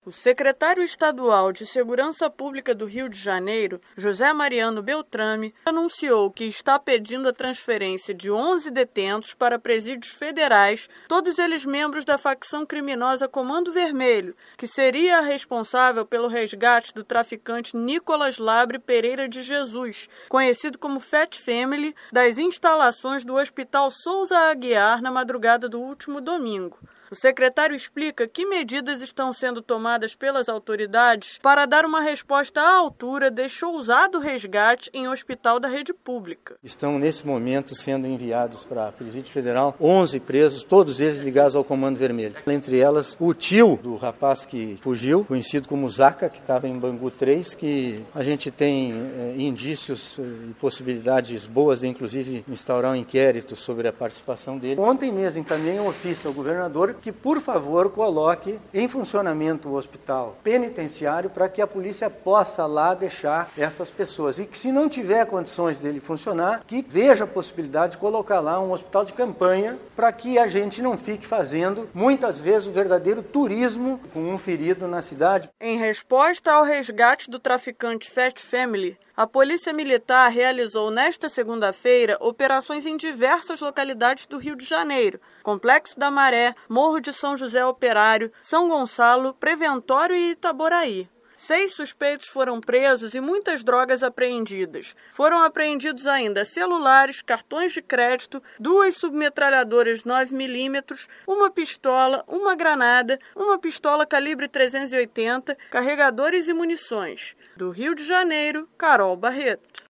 O secretário estadual de Segurança Pública do Rio de Janeiro, José Mariano Beltrame, anunciou que está pedindo a transferência de 11 detentos para presídios federais, todos eles membros da facção criminosa Comando Vermelho, que seria a responsável pelo resgate do traficante Nicolas Labre Pereira de Jesus, conhecido como Fat Family, das instalações do Hospital Souza Aguiar na madrugada do último domingo. O secretário explica que medidas estão sendo tomadas pelas autoridades para dar uma resposta à altura deste ousado resgate em hospital da rede pública. Estão, nesse momento, sendo enviados para a Presídio Federal 11 presos, todos eles ligados ao Comando Vermelho. Entre elas, o tio do rapaz que fugiu, conhecido como Zaca, que estava em Bangu 3, que a gente tem indícios e possibilidades boas de, inclusive, instaurar um inquérito sobre a participação dele. Ontem mesmo encaminhei um ofício ao governador que, por favor, coloque em funcionamento o hospital penitenciário para que a polícia possa lá deixar essas pessoas. E que, se não tiver condições dele funcionar, que veja a possibilidade de colocar lá um hospital de campanha para que a gente não fique fazendo, muitas vezes, o verdadeiro turismo com um ferido na cidade. Em resposta ao resgate do traficante Fat Family, a Polícia Militar realizou nesta segunda-feira operações em diversas localidades do Rio de Janeiro: Complexo da Maré, Morro de São José Operário, São Gonçalo, Preventório e Itaboraí. 6 suspeitos foram presos e muitas drogas apreendidas. Foram apreendidos ainda celulares, cartões de crédito, 2 submetralhadoras 9mm, uma pistola, uma granada, uma pistola calibre 380, carregadores e munições. Do Rio de Janeiro, Carol Barreto.